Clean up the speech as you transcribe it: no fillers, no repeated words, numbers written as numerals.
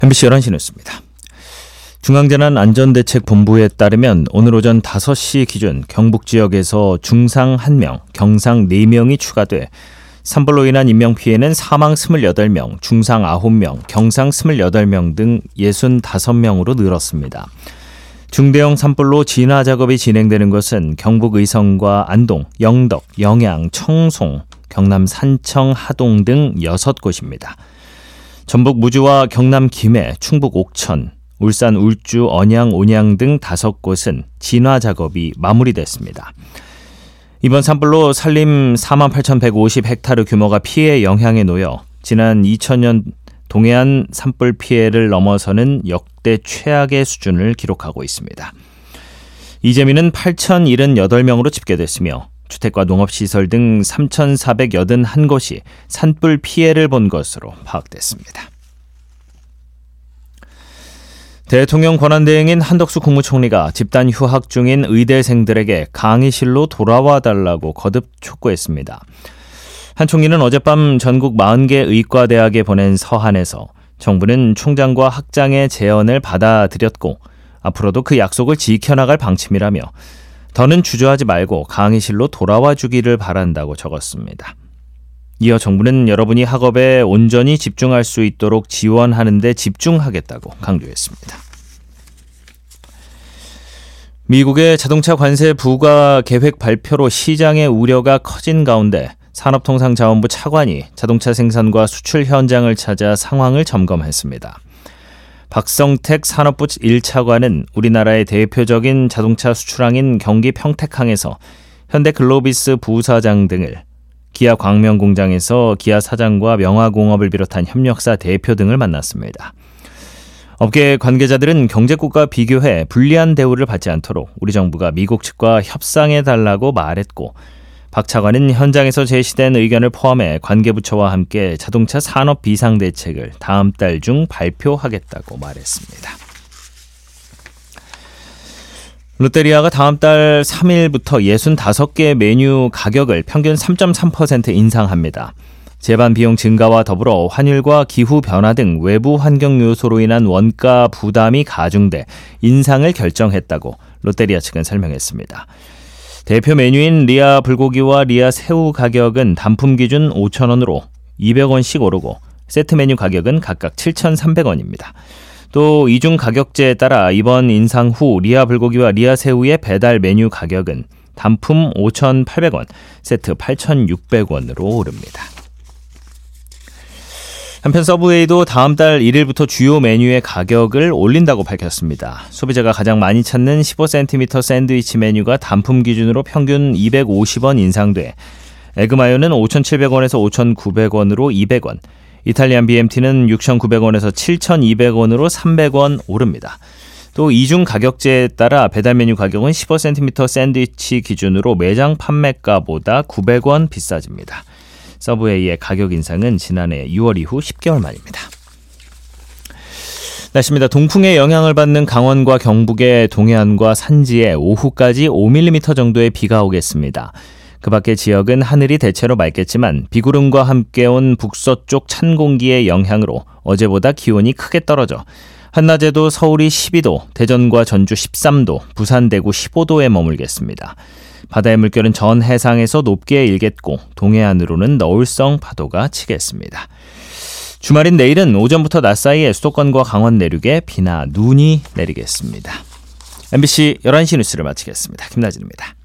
MBC 11시 뉴스입니다. 중앙재난안전대책본부에 따르면 오늘 오전 5시 기준 경북 지역에서 중상 1명, 경상 4명이 추가돼 산불로 인한 인명피해는 사망 28명, 중상 9명, 경상 28명 등 65명으로 늘었습니다. 중대형 산불로 진화 작업이 진행되는 것은 경북 의성과 안동, 영덕, 영양, 청송, 경남 산청, 하동 등 6곳입니다. 전북 무주와 경남 김해, 충북 옥천, 울산 울주, 언양, 온양 등 5곳은 진화 작업이 마무리됐습니다. 이번 산불로 산림 48,150헥타르 규모가 피해 영향에 놓여 지난 2000년 동해안 산불 피해를 넘어서는 역대 최악의 수준을 기록하고 있습니다. 이재민은 8,078명으로 집계됐으며 주택과 농업시설 등 3,481곳이 산불 피해를 본 것으로 파악됐습니다. 대통령 권한대행인 한덕수 국무총리가 집단 휴학 중인 의대생들에게 강의실로 돌아와 달라고 거듭 촉구했습니다. 한 총리는 어젯밤 전국 40개 의과대학에 보낸 서한에서 정부는 총장과 학장의 제언을 받아들였고 앞으로도 그 약속을 지켜나갈 방침이라며 더는 주저하지 말고 강의실로 돌아와 주기를 바란다고 적었습니다. 이어 정부는 여러분이 학업에 온전히 집중할 수 있도록 지원하는 데 집중하겠다고 강조했습니다. 미국의 자동차 관세 부과 계획 발표로 시장의 우려가 커진 가운데 산업통상자원부 차관이 자동차 생산과 수출 현장을 찾아 상황을 점검했습니다. 박성택 산업부 1차관은 우리나라의 대표적인 자동차 수출항인 경기 평택항에서 현대글로비스 부사장 등을, 기아 광명공장에서 기아 사장과 명화공업을 비롯한 협력사 대표 등을 만났습니다. 업계 관계자들은 경제국과 비교해 불리한 대우를 받지 않도록 우리 정부가 미국 측과 협상해달라고 말했고, 박 차관은 현장에서 제시된 의견을 포함해 관계부처와 함께 자동차 산업 비상대책을 다음 달 중 발표하겠다고 말했습니다. 롯데리아가 다음 달 3일부터 65개 메뉴 가격을 평균 3.3% 인상합니다. 제반 비용 증가와 더불어 환율과 기후 변화 등 외부 환경 요소로 인한 원가 부담이 가중돼 인상을 결정했다고 롯데리아 측은 설명했습니다. 대표 메뉴인 리아 불고기와 리아 새우 가격은 단품 기준 5,000원으로 200원씩 오르고 세트 메뉴 가격은 각각 7,300원입니다. 또 이중 가격제에 따라 이번 인상 후 리아 불고기와 리아 새우의 배달 메뉴 가격은 단품 5,800원, 세트 8,600원으로 오릅니다. 한편 서브웨이도 다음 달 1일부터 주요 메뉴의 가격을 올린다고 밝혔습니다. 소비자가 가장 많이 찾는 15cm 샌드위치 메뉴가 단품 기준으로 평균 250원 인상돼 에그마요는 5,700원에서 5,900원으로 200원, 이탈리안 BMT는 6,900원에서 7,200원으로 300원 오릅니다. 또 이중 가격제에 따라 배달 메뉴 가격은 15cm 샌드위치 기준으로 매장 판매가보다 900원 비싸집니다. 서브웨이의 가격 인상은 지난해 6월 이후 10개월 만입니다. 날씨입니다. 동풍의 영향을 받는 강원과 경북의 동해안과 산지에 오후까지 5mm 정도의 비가 오겠습니다. 그 밖의 지역은 하늘이 대체로 맑겠지만 비구름과 함께 온 북서쪽 찬 공기의 영향으로 어제보다 기온이 크게 떨어져 한낮에도 서울이 12도, 대전과 전주 13도, 부산, 대구 15도에 머물겠습니다. 바다의 물결은 전 해상에서 높게 일겠고 동해안으로는 너울성 파도가 치겠습니다. 주말인 내일은 오전부터 낮 사이에 수도권과 강원 내륙에 비나 눈이 내리겠습니다. MBC 11시 뉴스를 마치겠습니다. 김나진입니다.